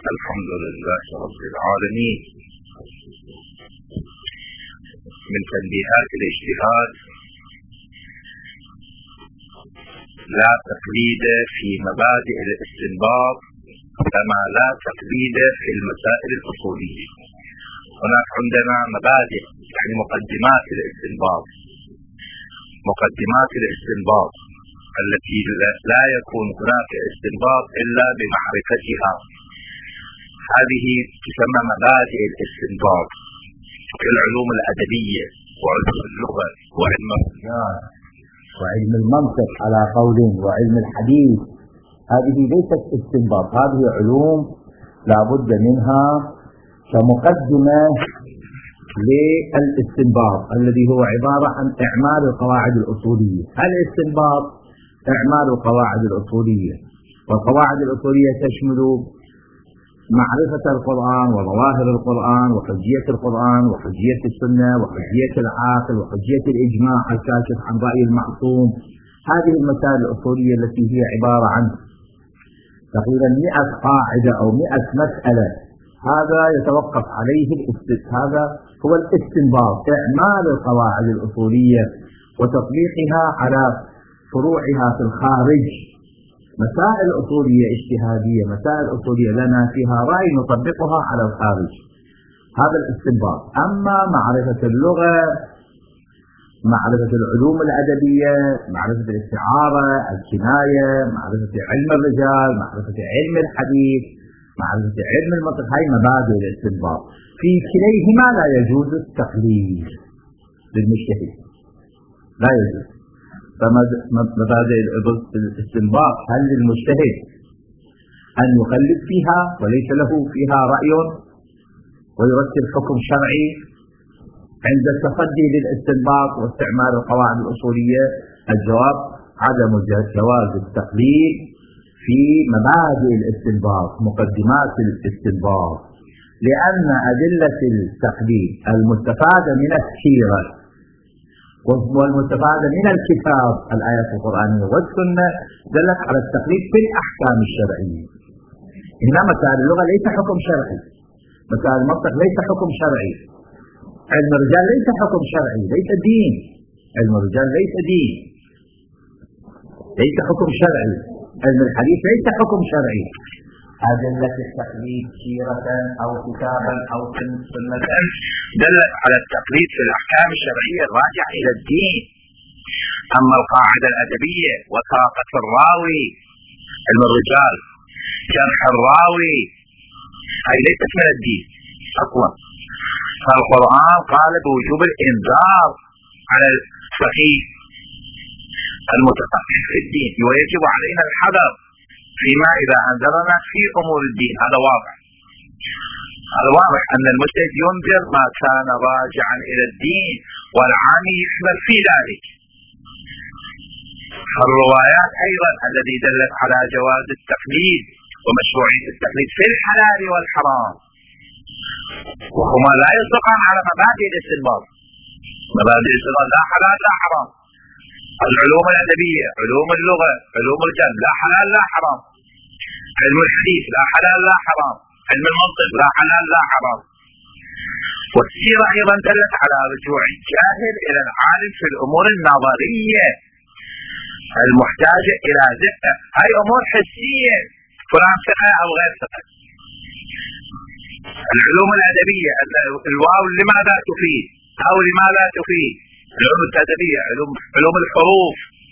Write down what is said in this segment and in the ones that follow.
الحمد لله رب العالمين. من تنبيهات الاجتهاد: لا تقليد في مبادئ الاستنباط كما لا تقليد في المسائل الأصولية. هناك عندنا مبادئ يعني مقدمات الاستنباط التي لا يكون هناك استنباط إلا بمعرفتها. هذه تسمى مبادئ الاستنباط في العلوم الأدبية وعلم اللغة وعلم الرياضة وعلم المنطق على قول وعلم الحديث. هذه ليست استنباط، هذه علوم لا بد منها كمقدمة للاستنباط الذي هو عبارة عن إعمال القواعد الأصولية. الاستنباط إعمال القواعد الأصولية، والقواعد الأصولية تشمل معرفة القرآن وظواهر القرآن وحجية القرآن وحجية السنة وحجية العاقل وحجية الإجماع الكاشف عن رأي المعصوم. هذه المسائل الأصولية التي هي عبارة عن تقريبا 100 قاعدة أو 100 مسألة، هذا يتوقف عليه هذا هو الاستنباط، إعمال القواعد الأصولية وتطبيقها على فروعها في الخارج. مسائل أصولية اجتهادية، مسائل أصولية لنا فيها رأي نطبقها على الخارج، هذا الاستنباط. أما معرفة اللغة، معرفة العلوم الأدبية، معرفة الاستعارة، الكناية، معرفة علم الرجال، معرفة علم الحديث، معرفة علم المنطق، هاي مبادئ الاستنباط. في كليهما لا يجوز التقليد للمجتهد، لا يجوز. فمبادئ الاستنباط هل للمجتهد أن يقلد فيها وليس له فيها رأي ويرتب حكم شرعي عند التصدي للاستنباط واستعمال القواعد الأصولية؟ الجواب: عدم جواز التقليد في مبادئ الاستنباط، مقدمات الاستنباط، لأن أدلة التقليد المستفادة من السيرة والمستفادة من الكتاب الآيات القرآنية والسنة دلت على التقليد في الأحكام الشرعية. هنا مسائل اللغة ليس حكم شرعي، مسائل المنطق ليس حكم شرعي، علم الرجال ليس حكم شرعي، ليس دين، علم الرجال ليس دين، ليس حكم شرعي، علم الحديث ليس حكم شرعي. أدلة التقليد سيرة أو كتابا أو سنة دلت على التقليد في الأحكام الشرعية الراجعة إلى الدين. أما القاعدة الأدبية وثاقة الراوي، علم الرجال، جرح الراوي، هي ليست من الدين أصلا. فالقرآن قال بوجوب الإنذار على الفقيه المتفقه في الدين، ويجب علينا الحذر فيما إذا أنذرنا في أمور الدين. هذا واضح، هذا واضح أن المجتهد ينذر ما كان راجعا إلى الدين والعامي يحمل في ذلك. الروايات أيضا التي دلت على جواز التقليد ومشروعية التقليد في الحلال والحرام، وهما لا يصدقان على مبادئ الاستنباط. مبادئ الاستنباط لا حلال لا حرام. العلوم الأدبية، علوم اللغة، علوم الرجال لا حلال لا حرام. علم الحديث لا حلال لا حرام. علم المنطق لا حلال لا حرام. والسيرة أيضا دلت على رجوع الجاهل إلى العالم في الأمور النظرية المحتاجة إلى دقة. هاي أمور حسية، فلان ثقة أو غير ثقة. العلوم الأدبية، الواو لماذا تفيد أو لماذا تفيد. العلوم الأدبية، علوم الحروف،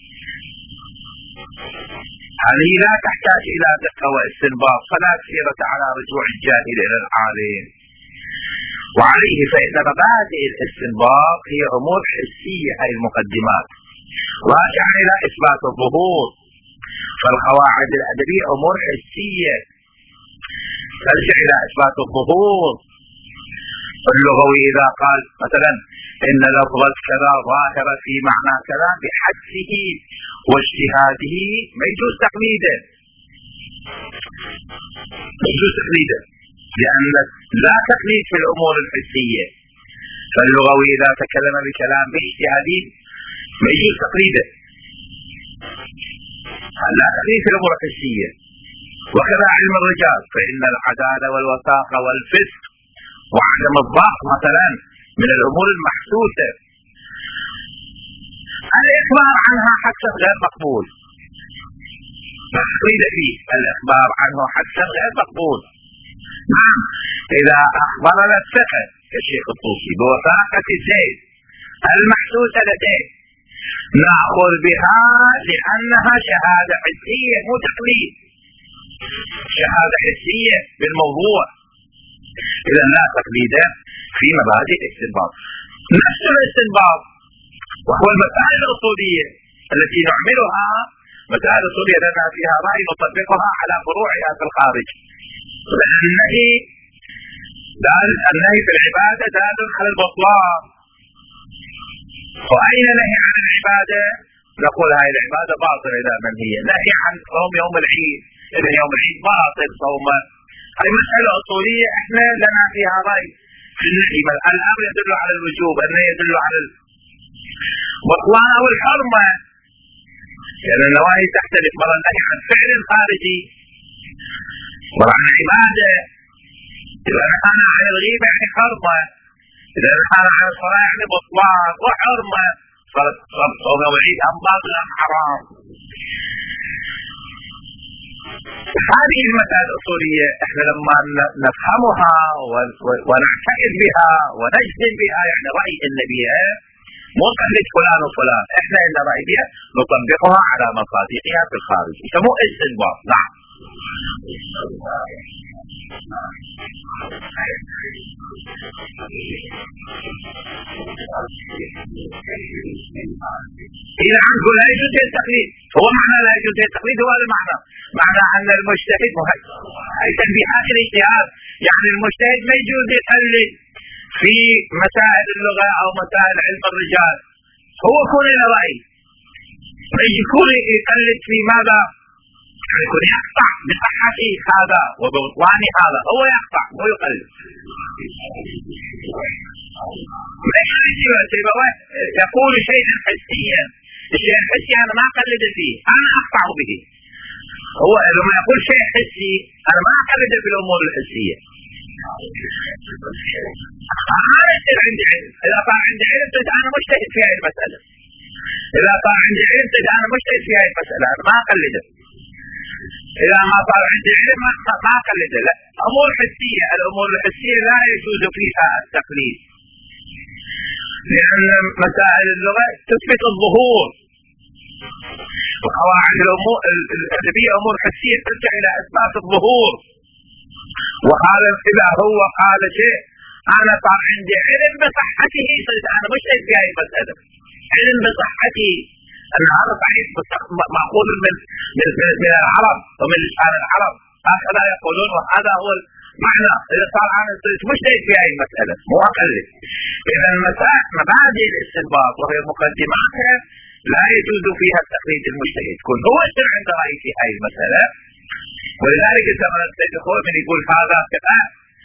هذه لا تحتاج إلى دقة واستنباط، فلا سيرة على رجوع الجاهل إلى العالم. وعليه فإن مبادئ الاستنباط هي أمور حسية، أي المقدمات راجعة إلى إثبات الظهور. فالقواعد الأدبية أمور حسية ترجع إلى إثبات الظهور. اللغوي إذا قال مثلا إن لفظ كذا ظاهرة في معنى كذا بحدسه واجتهاده ما يجوز تقليده، لأن لا تقليد في الأمور الحسية. فاللغوي إذا تكلم بكلام باجتهادي ما يجوز تقليده، لا تقليد في الأمور الحسية. وكذا علم الرجال، فإن العدالة والوثاقة والفسق وعدم الضبط مثلا من الأمور المحسوسة، الإخبار عنها حدث غير مقبول، قيل فيه الإخبار عنه حدث غير مقبول. نعم، إذا أخبرنا الثقة كالشيخ الطوسي بوثاقة زيد المحسوسة لديه نأخذ بها لأنها شهادة حسية مو تقليد، شهادة حسية بالموضوع، إذا لا تقليد في مبادئ الاستنباط. نفس الاستنباط وهو المسائل الأصولية التي نعملها، مسائل أصولية لنا فيها رأي نطبقها على فروعها في الخارج، النهي في العبادة دال على البطلان، وأين نهي عن العبادة؟ نقول هاي العبادة باطلة إذا من هي. نهي عن صوم يوم العيد، إذا يوم العيد باطل صومه، هاي مسألة أصولية احنا لنا فيها رأي في النهي، الأمر يدل على الوجوب، النهي يدل على البطلان أو الحرمة، لأن النواهي تختلف، مرة النهي عن فعل خارجي، مرة عن عبادة، إذا نهانا عن الغيبة يعني حرمة، إذا نهانا عن الصلاة يعني بطلان وحرمة، صوم يوم العيد أم باطل أم حرام. هذه المسائل الأصولية احنا لما نفهمها ونعتقد بها ونجزم بها، يعني رأي النبي مو تقليد فلان وفلان، احنا عندنا رأي بها نطبقها على مصادقها في الخارج، يسموه استنباط. نعم. إذا عن كل لا يجوز التقليد، هو معنى لا يجوز التقليد هو هذا المعنى، معنى أن المجتهد هي تنبيهات الاجتهاد، يعني المجتهد ما يجوز يقلد في مسائل اللغة أو مسائل علم الرجال، هو يكون له رأي، يكون يقلد في ماذا؟ يعني يكون يقطع بصحة هذا وببطلان هذا، هو يقطع مو يقلد. يقول شيئا حسيا، الشيء الحسي أنا ما أقلد فيه، أنا أقطع به. هو لما يقول شيء حسي أنا ما أقلد في الأمور الحسية. ما يصير عندي علم، إذا صار عندي علم أنا مجتهد في هذه المسألة، إذا صار عندي علم أنا مجتهد في هذه المسألة، أنا ما أقلده. إذا ما صار عندي علم ما أقلده. لا، أمور حسية، الأمور الحسية لا يجوز فيها التقليد، لأن مسائل اللغة تثبت الظهور، وقواعد الأمور الأدبية أمور حسية ترجع إلى إثبات الظهور. وهذا إذا هو قال شيء أنا صار عندي علم بصحته، أنا مجتهد في هذه المسألة، علم بصحته أن هذا صحيح مأخوذ من العرب ومن لسان العرب، هكذا يقولون، وهذا هو المعنى. إذا صار أنا مجتهد في هذه المسألة مو أقلد. إذا مبادئ الاستنباط وهي مقدماتها لا يجوز فيها التقليد المجتهد، كل هو يصير عنده رأي في هذه المسألة. ولذلك زمن السيد الخوئي يقول هذا كذا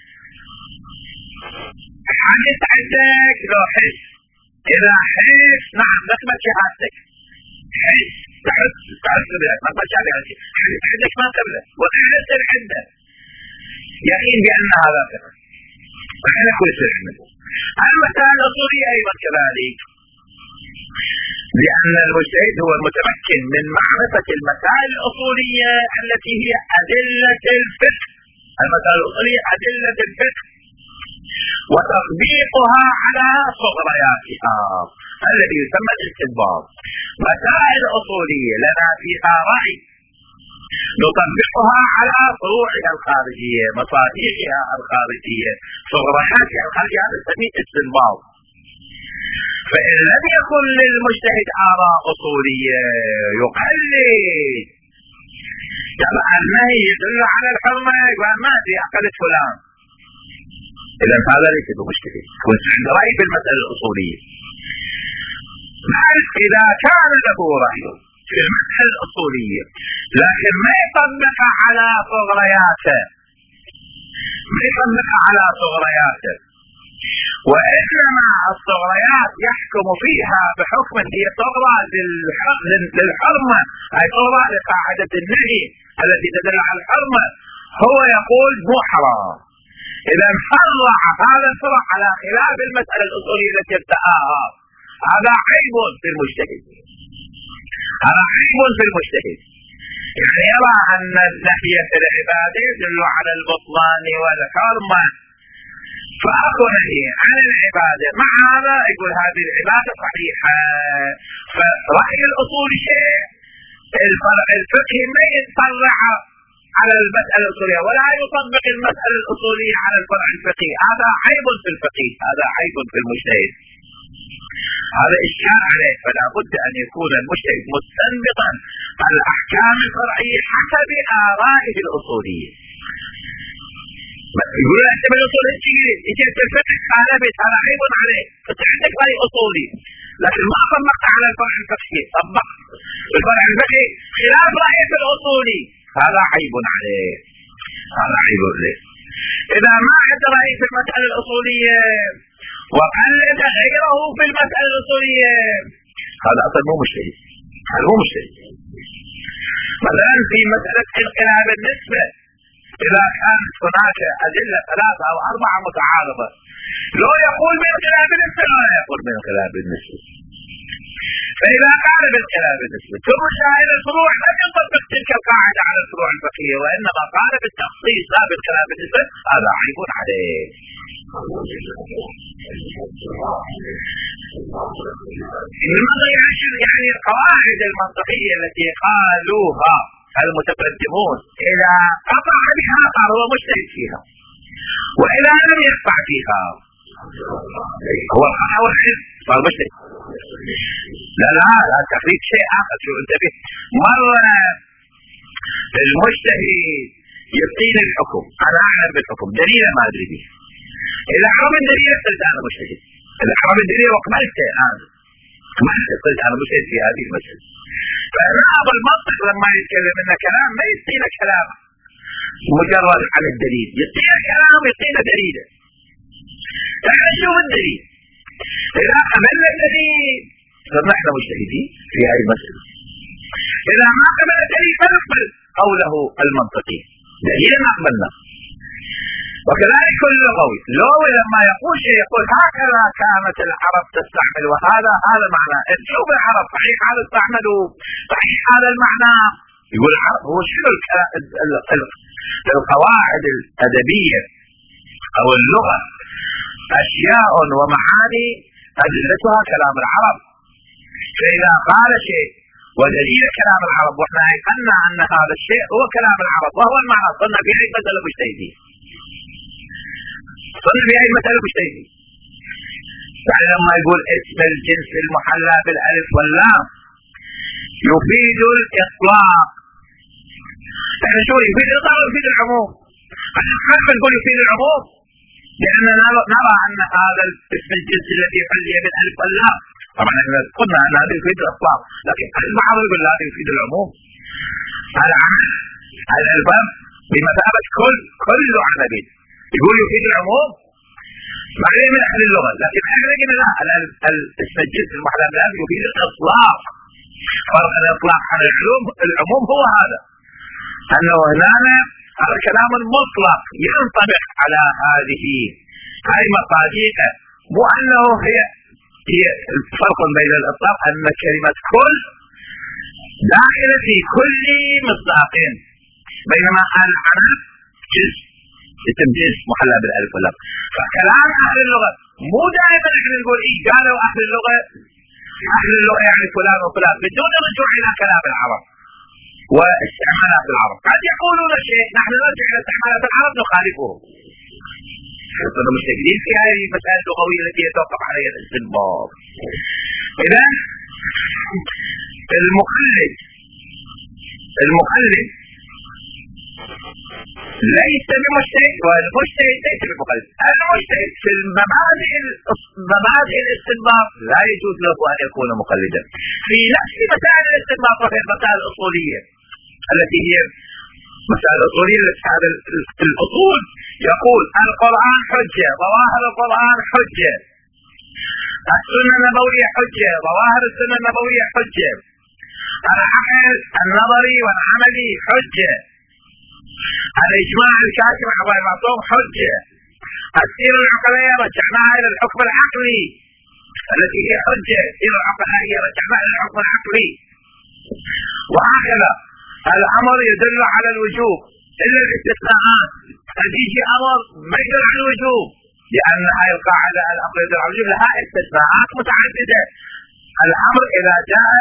حدث عندك لو حس، إذا حس نعم نقبل شهادتك، حس تعرف نقبل شهادتك، حدث عندك ما قبله، وإذا يصير عنده يقين بأن هذا كذا، فإحنا كل يصير عنده. المسائل الأصولية أيضا كذلك، لأن المجتهد هو المتمكن من معرفة المسائل الأصولية التي هي أدلة الفقه، المسائل الأصولية أدلة الفقه وتطبيقها على صغرياتها الذي يسمى الاستنباط. مسائل أصولية لنا فيها رأي نطبقها على فروعها الخارجية، مصادرها الخارجية، صغرياتها الخارجية، هذا نسميه استنباط. فإن لم يكن للمجتهد آراء أصولية يقلد، طبعا النهي يدل على الحرمة يقول ما في أقلد فلان، إذا هذا ليس بمجتهد، كنت عند رأي في المسألة الأصولية. إذا كان له رأي في المسألة الأصولية لكن ما يطبق على صغرياته، ما يطبق على صغرياته، وإنما الصغريات يحكم فيها بحكم هي صغرى للحرمة، أي صغرى لقاعدة النهي التي تدل على الحرمة، هو يقول مو حرام. إذا فرع هذا الفرع على خلاف المسألة الأصولية التي ابتدأها، هذا عيب في المجتهد، هذا عيب في المجتهد. يعني يرى أن النهي في العبادة يدل على البطلان والحرمة، فأكو نهي عن العبادة، مع هذا يقول هذه العبادة صحيحة. فرأي الأصولي شيء، الفرع الفقهي ما يتفرع على المسألة الأصولية ولا يطبق المسألة الأصولية على الفرع الفقهي، هذا عيب في الفقه، هذا عيب في المجتهد، هذا إشكال عليه. فلا بد أن يكون المجتهد مستنبطا الأحكام الفرعية حسب آرائه الأصولية. يقول أنت بالأصول إجيت الفقه خالفت، هذا عيب عليه، فأنت عندك رأي أصولي لكن ما طبقت على الفرع الفقهي، طبقت الفرع الفقهي خلاف رأيك الأصولي، هذا عيب عليه، هذا عيب عليه. إذا ما عند رأي في المسألة الأصولية وقلد غيره في المسألة الأصولية، هذا أصلا مو مجتهد، هذا مو مجتهد. مثلا في مسألة انقلاب النسبة، إذا كانت هناك أدلة 3 أو 4 متعارضة، لو يقول بانقلاب النسبة ولا يقول بانقلاب النسبة. فإذا قال بانقلاب النسبة ثم شاهد الفروع لم يطبق تلك القاعدة على الفروع الفقهية، وإنما قال بالتخصيص لا بانقلاب النسبة، هذا عيب عليه. يعني القواعد المنطقية التي قالوها المتقدمون إذا قطع بها فهو مجتهد فيها، وإذا لم يقطع فيها هو الحل صار مجتهد. لا تفريق شيء آخر. شو انتبه، مرة المجتهد يعطيني الحكم، أنا أعلم بالحكم دليل ما أدري به، إذا حرم الدليل قلت أنا مجتهد، إذا حرم الدليل وكملته قلت أنا مجتهد في هذه المسألة. فنعم المنطق لما يتكلم إن كلام ما يعطينا كلام مجرد عن الدليل، يعطينا كلام يعطينا دليله. احنا نشوف الدليل، إذا قبلنا الدليل فنحن مجتهدين في هذه المسألة، إذا ما قبل الدليل فنقبل قوله المنطقي، دليل ما قبلنا. وكذلك اللغوي، اللغوي لما يقول شيء يقول هكذا كانت العرب تستعمل، وهذا معناه. شوف العرب صحيح هذا استعملوا، صحيح هذا المعنى. يقول العرب هو شنو القواعد الأدبية أو اللغة أشياء ومعاني أدلتها كلام العرب، فإذا قال شيء ودليل كلام العرب وإحنا أيقنا أن هذا الشيء هو كلام العرب وهو المعنى، صرنا في أي مسألة مجتهدين، صرنا في أي مسألة مجتهدين. يعني لما يقول اسم الجنس المحلى بالألف واللام يفيد الإطلاق، يعني شو يفيد الإطلاق ويفيد العموم؟ نحن نقول يفيد العموم لأننا نرى أن هذا اسم الجنس الذي حلي بالألف واللام، طبعا احنا قلنا أن هذا يفيد الإطلاق، لكن البعض يقول لا يفيد العموم. الألفاظ بمثابة كل عربي يقول يفيد العموم بعدين من أهل اللغة، لكن احنا نجد لا، اسم الجنس المحلى بالألف يفيد الإطلاق. فرق الإطلاق عن العموم هو هذا، أنه هنا هذا كلام مطلق ينطبق على هذه مقادير، مو أنه هي الفرق بين الإطلاق أن كلمة كل داخلة في كل مصداق، بينما العرب جزء اسم جنس محلى بالألف واللام. فكلام أهل اللغة مو دائما احنا نقول قالوا أهل اللغة يعني فلان وفلان بدون رجوع إلى كلام العرب واستعمالات العرب. قد يقولون شيء نحن نرجع إلى استعمالات العرب نخالفه، كنا مشتغلين في هذه المسائل اللغوية التي يتوقف عليها الاستنباط. إذا المقلد ليس بمجتهد والمجتهد ليس بمقلد. المجتهد في مبادئ الاستنباط لا يجوز له أن يكون مقلدا في نفس مسائل الاستنباط وهي المسائل الأصولية التي هي مسائل أصولية هذا الأصول يقول القرآن حجة، ظواهر القرآن حجة، السنة النبوية حجة، ظواهر السنة النبوية حجة، العقل النظري والعملي حجة، الإجماع الكافي مع غير معصوم حجة، السيرة العقلية رجعناها إلى الحكم العقلي التي هي حجة، السيرة العقلية رجعناها إلى الحكم العقلي، وهكذا. الأمر يدل على الوجوب إلا الاستثناءات، يجي أمر ما يدل على الوجوب، لأن هذه القاعدة الأمر يدل على الوجوب لها استثناءات متعددة. الأمر إذا جاء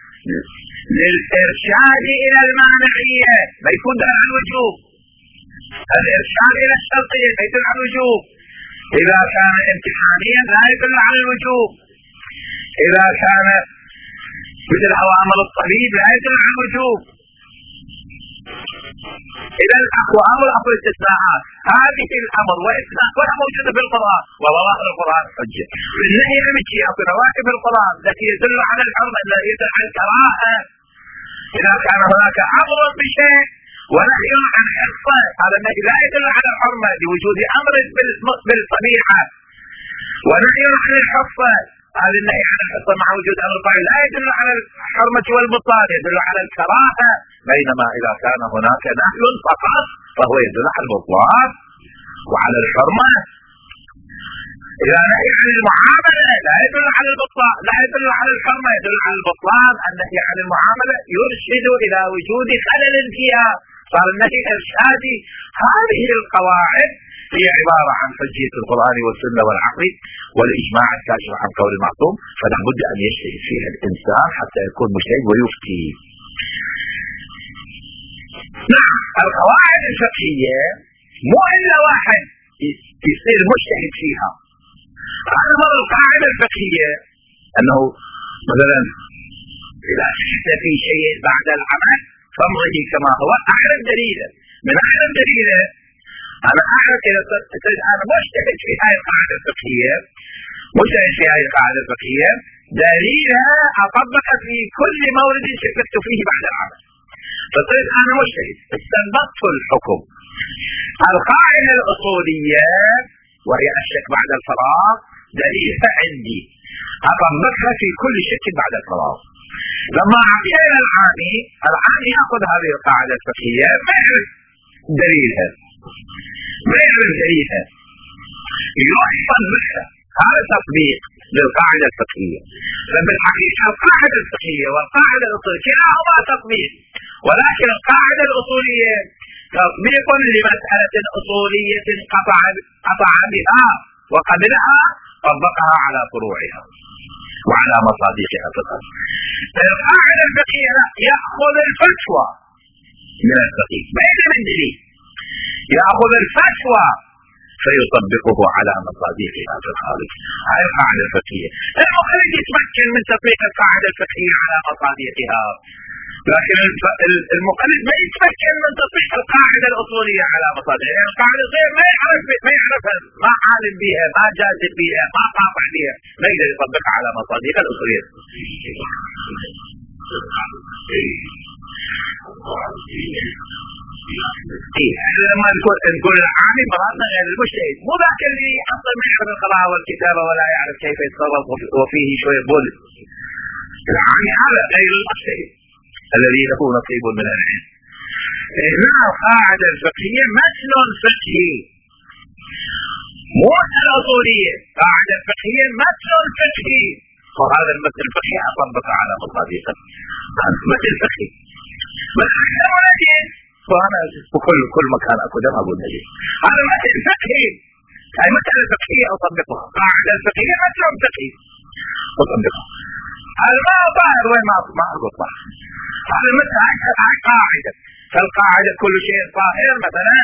للإرشاد إلى المانعية ما يكون دل على الوجوب، الإرشاد إلى الشرطية لا يدل على الوجوب، إذا كان امتحانيا لا يدل على الوجوب، إذا كان مثل أوامر الطبيب لا يدل على الوجوب. إذا أمر الاستثناءات، هذه الأمر وإثناء ولا موجودة في القرآن، وظواهر القرآن حجة. النهي يمشي أو نواقض القرآن التي يدل على الحرمة التي يدل على الكراهة، إذا كان هناك أمر بشيء ونهي عن حفظه، هذا النهي لا يدل على الحرمة لوجود أمر بالطبيعة، ونهي عن الحفظ، هذا النهي عن الحفظ مع وجود أمر الطبيعة لا يدل على الحرمة والبطلان، يدل على الكراهة. بينما إذا كان هناك نهي فقط فهو يدل على البطلان وعلى الحرمة. إذا نهي عن المعاملة لا يدل على البطلان، لا يدل على الحرمة، يدل على البطلان. النهي عن المعاملة يرشد إلى وجود خلل فيها، صار النهي إرشادي. هذه القواعد هي عبارة عن حجية القرآن والسنة والعقل والإجماع الكاشف عن قول المعصوم، فلا بد أن يجتهد فيها الإنسان حتى يكون مجتهد ويفتي. نعم، القواعد الفقهية مو إلا واحد يصير مجتهد فيها. هذا القاعدة الفقهية أنه مثلا إذا شئت في شيء بعد العمل فامضه كما هو، أعرف دليله. من أعرف دليله أنا أعرف إذا أنا مجتهد في هذه القاعدة الفقهية، مجتهد في هذه القاعدة الفقهية دليلها أطبقها في كل مورد شككت فيه بعد العمل، فصرت أنا مجتهد استنبطت الحكم. القاعدة الأصولية وهي الشك بعد الفراغ دليلها عندي أطبقها في كل شك بعد الفراغ. لما أعطينا العامي يأخذ هذه القاعدة الفقهية ما يعرف دليلها، يحصل بها هذا تطبيق للقاعدة الفقهية. فبالحقيقة القاعدة الفقهية والقاعدة الأصولية كلاهما تطبيق، ولكن القاعدة الأصولية تطبيق لمسألة أصولية قطع بها وقبلها طبقها على فروعها وعلى مصادقها في الأصل. القاعدة الفقهية يأخذ الفتوى من الفقيه بعيد من دليل، يأخذ الفتوى فيطبقه على مصادقها في الخارج. هذه القاعدة الفقهية. المخرج يتمكن من تطبيق القاعدة الفقهية على مصادقها، لكن المقلد ما يتمكن من تطبيق القاعدة الأصولية على مصادقها. يعني القاعدة الأصولية ما يعرفها، ما عالم بها، ما جازم بها، ما قاطع بها، ما يقدر يطبقها على مصادقها الأصولية. لما نقول العامي مرادنا غير المجتهد، مو ذاك اللي اصلا ما يعرف القراءة والكتابة ولا يعرف كيف يتصرف وفيه شوية بول. العامي هذا غير المجتهد الذي له نصيب من العلم. هنا القاعدة الفقهية متن فقهي مو مسألة أصولية، قاعدة فقهية متن فقهي، وهذا المتن الفقهي أطبق على مصادقه. متن فقهي فأنا كل مكان أقدم أقول نجيب هذا مثل فقهي، هاي مسألة فقهية أطبقها. قاعدة الفقهية مثل فقهي أطبقها. هذا ما ظاهر وين ما أقول ظاهر. هذا مثل هاي قاعدة، فالقاعدة كل شيء طاهر مثلا،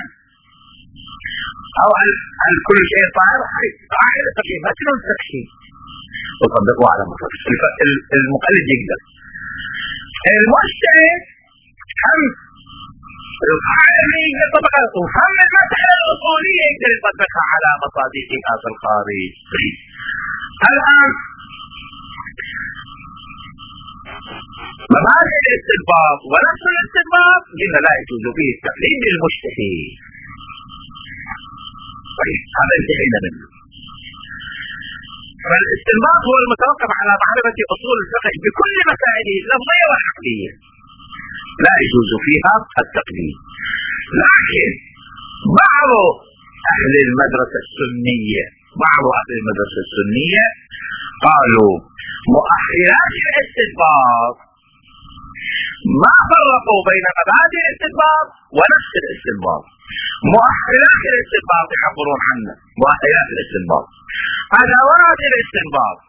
أو كل شيء طاهر، هاي قاعدة فقهية مثل فقهي أطبقه على مصادقه. المقلد يقدر. المجتهد هم القاعدة يطبقها، وهم المسألة الأصولية يقدر يطبقها على مصادقها في الخارج. الآن مبادئ الاستنباط ونفس الاستنباط قلنا لا يجوز فيه التقليد للمجتهد. طيب هذا انتهينا منه. فالاستنباط هو المتوقف على معرفة أصول الفقه بكل مسائله اللفظية والعقلية، لا يجوز فيها التقليد. لكن بعض أهل المدرسة السنية قالوا مؤهلات الاستنباط ما فرقوا بين مبادئ الاستنباط ونفس الاستنباط. مؤهلات الاستنباط يعبرون عنها مؤهلات الاستنباط، أدوات الاستنباط،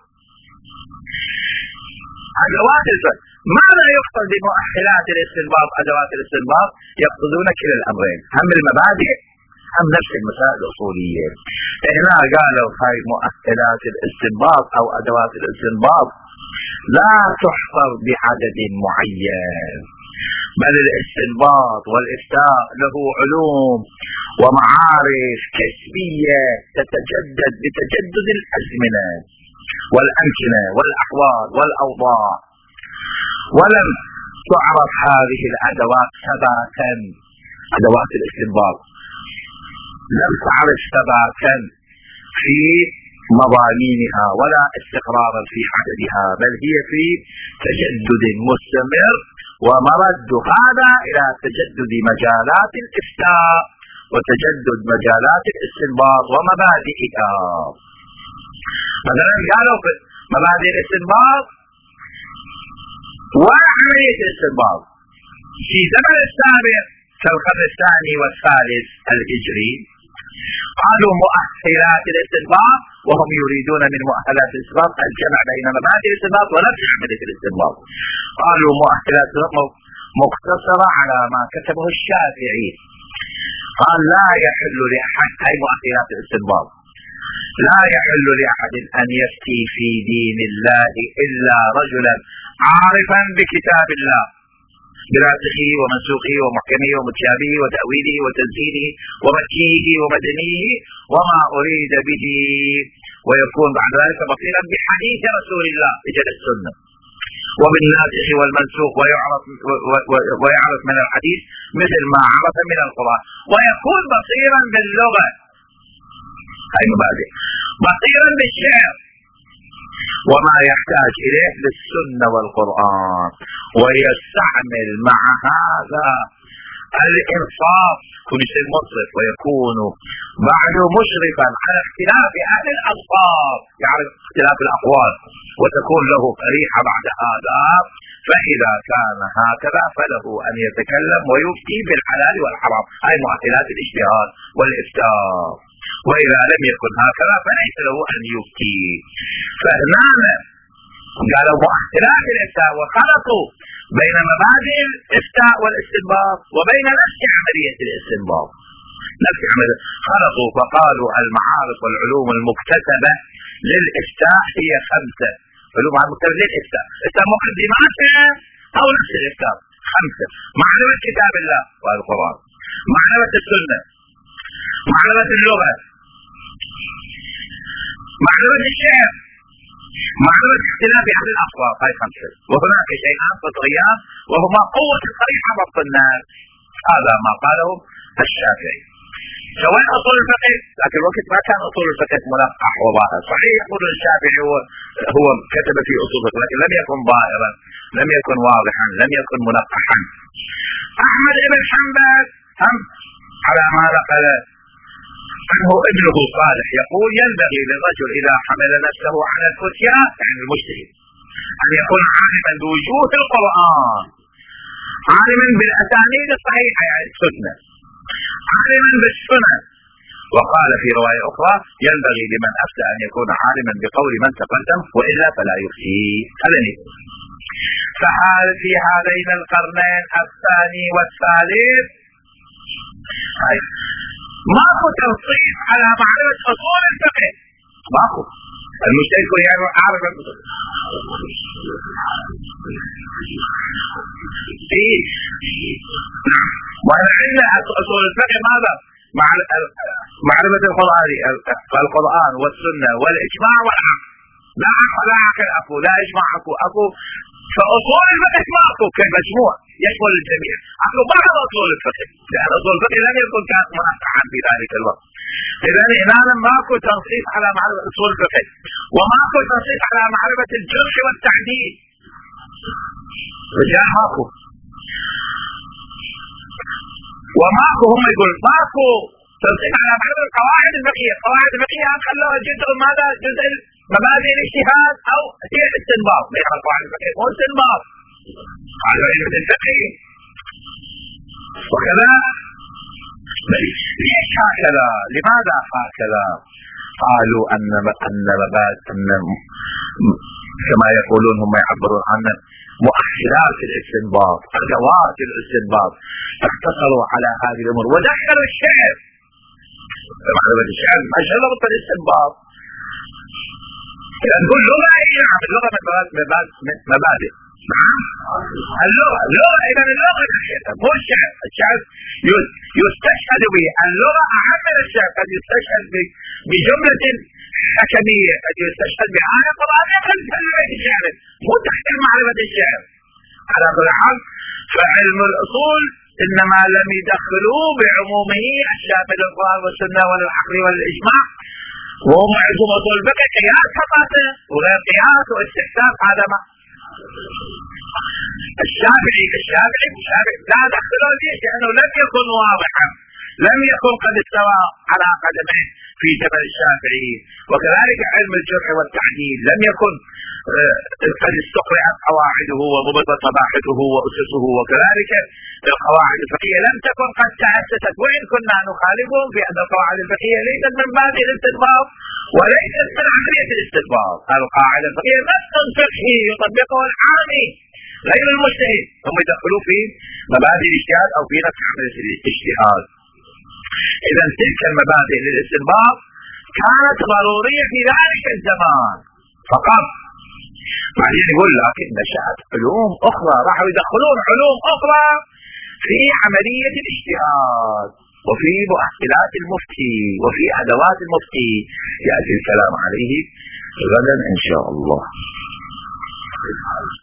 أدوات الفقه. ماذا يقصد بمؤهلات الاستنباط؟ أدوات الاستنباط يقصدون كلا الأمرين، هم المبادئ هم نفس المسائل الأصولية. هنا قالوا هاي مؤهلات الاستنباط أو أدوات الاستنباط لا تحصر بعدد معين، بل الاستنباط والإفتاء له علوم ومعارف كسبية تتجدد بتجدد الأزمنة والأمكنة والأحوال والأوضاع، ولم تعرف هذه الأدوات ثباتا. أدوات الاستنباط لم تعرف ثباتا في مضامينها ولا استقرارا في عددها، بل هي في تجدد مستمر، ومرد هذا إلى تجدد مجالات الإفتاء وتجدد مجالات الاستنباط ومبادئها. مثلا قالوا في مبادئ الاستنباط وعملية الاستنباط في زمن السابق كالقرن الثاني والثالث الهجري، قالوا مؤهلات الاستنباط، وهم يريدون من مؤهلات الاستنباط الجمع بين مبادئ الاستنباط ونفس عملية الاستنباط. قالوا مؤهلات مقتصرة على ما كتبه الشافعي، قال لا يحل لأحد، أي مؤهلات الاستنباط، لا يحل لأحد أن يفتي في دين الله إلا رجلا عارفا بكتاب الله براسخه ومنسوخه ومحكمه ومتشابهه وتأويله وتنزيله ومكيه ومدنيه وما أريد به، ويكون بعد ذلك بصيرا بحديث رسول الله بجل السنة وبالناسخ والمنسوخ، ويعرف من الحديث مثل ما عرف من القرآن، ويكون بصيرا باللغة، هاي مبادئ، بصيرا بالشعر وما يحتاج إليه للسنة والقرآن، ويستعمل مع هذا الإنصاف، يكون شيء منصف، ويكون بعد مشرفا على اختلاف أهل الألفاظ، يعني اختلاف الأقوال، وتكون له فريحة بعد هذا. فإذا كان هكذا فله أن يتكلم ويفتي بالحلال والحرام، هاي مؤهلات الاجتهاد والإفتاء. وإذا لم يكن هكذا فليس له أن يفتي. فهنا قالوا مؤهلات الإفتاء وخلطوا بين مبادئ الإفتاء والاستنباط وبين نفس عملية الاستنباط، نفس عملية خلطوا، فقالوا المعارف والعلوم المكتسبة للإفتاء هي 5 علوم المكتسبة للإفتاء، إفتاء مقدماتها أو نفس الإفتاء 5: معرفة كتاب الله والقرآن، معرفة السنة، معرفة اللغة، معرفة الشعر، معرفة اختلاف أهل الأصوات، هاي 5. وهناك شيئان فطريان وهما قوة الطريقة ضبط الناس، هذا ما قاله الشافعي. سواء أصول الفقه، لكن الوقت ما كان أصول الفقه ملقح وظاهر، صحيح يقول الشافعي هو كتب في أصول الفقه، لكن لم يكن ظاهرا، لم يكن واضحا، لم يكن ملقحا. أحمد بن حنبل هم على ما نقل عنه ابنه صالح يقول ينبغي للرجل إذا حمل نفسه على الفتيا، يعني المجتهد، أن يكون عالما بوجوه القرآن، عالما بالأسانيد الصحيحة يعني السنة، عالما بالسنة. وقال في رواية أخرى ينبغي لمن أفتى أن يكون عالما بقول من تقدم وإلا فلا يفتي. فحال في هذين القرنين الثاني والثالث ماكو تنصيص على معرفة أصول الفقه، ماكو. المجتهد يكون عارف الأصول. وأنا عندنا أصول الفقه ماذا؟ معرفة القرآن والسنة والإجماع والعقل. لا عقل أكو، لا إجماع أكو فأصول الفقه ماكو كمجموع يشمل الجميع، اكو بعض أصول الفقه، لأن أصول الفقه لم يكن كان مرفعا في ذلك الوقت. إذا هنا ماكو تنصيص على معرفة أصول الفقه، وماكو تنصيص على معرفة الجرح والتعديل، رجال ماكو، وماكو هم يقول ماكو تنصيص على معرفة القواعد الفقهية. القواعد الفقهية خلوها جزء ماذا؟ جزء مبادئ الاجتهاد او هي الاستنباط، بين القواعد الفقهية والاستنباط على علم الفقه. وكذا ليش هكذا؟ لماذا هكذا؟ قالوا ان كما يقولون هم يعبرون عن مؤهلات الاستنباط، ادوات الاستنباط، اقتصروا على هذه الامور ودخلوا الشعر. معرفة الشعر ما شرط الاستنباط. نقول لغة، نعم اللغة مبادئ، نعم اللغة إذا اللغة مو الشعر. الشعر يستشهد به، اللغة أهم من الشعر، قد يستشهد بجملة حكمية، قد يستشهد بآية قرآنية، قد يستشهد بشعر، مو تحت معرفة الشعر. على كل حال فعلم الأصول إنما لم يدخلوه بعمومه الشامل للقرآن والسنة والعقل والإجماع، وهم عندهم أصول الفقه قياس فقط وغير قياس واستحسان. هذا ما الشافعي لا دخلوا ليش؟ لأنه لم يكن واضحا، لم يكن قد استوى على قدمه في جبل الشافعي. وكذلك علم الجرح والتعديل لم يكن قد استقرأت قواعده وضبطت مباحثه وأسسه، وكذلك القواعد الفقهية لم تكن قد تأسست، وإن كنا نخالفهم في أن القواعد الفقهية ليست من مبادئ الاستنباط وليست من عملية الاستنباط. القاعدة الفقهية نص فقهي يطبقه العامي غير المجتهد، هم يدخلوا في مبادئ الاجتهاد أو في نفس عملية الاجتهاد. إذا تلك المبادئ للاستنباط كانت ضرورية في ذلك الزمان فقط. بعدين يقول لكن نشأت علوم أخرى، راحوا يدخلون علوم أخرى في عملية الاجتهاد وفي مؤهلات المفتي وفي أدوات المفتي، يأتي الكلام عليه غدا إن شاء الله.